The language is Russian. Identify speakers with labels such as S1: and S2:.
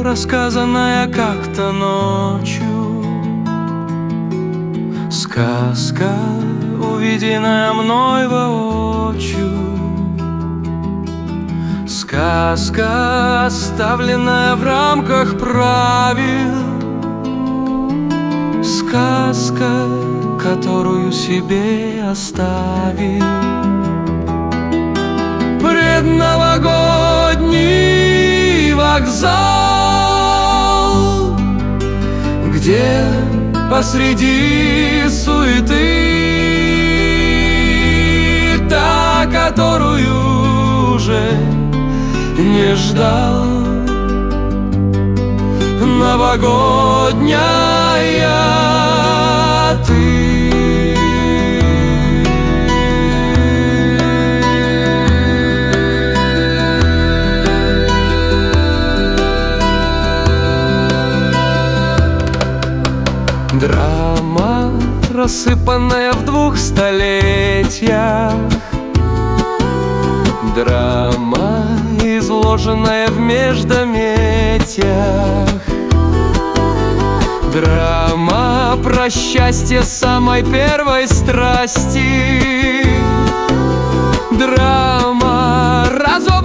S1: рассказанная как-то ночью, сказка, увиденная мной воочию, сказка, оставленная в рамках правил, сказка, которую себе оставил. Предновогодний вокзал, где посреди суеты та, которую уже не ждал, новогодняя ты. Драма, рассыпанная в 2 столетиях, драма, изложенная в междометиях, драма про счастье самой первой страсти, драма, разобранная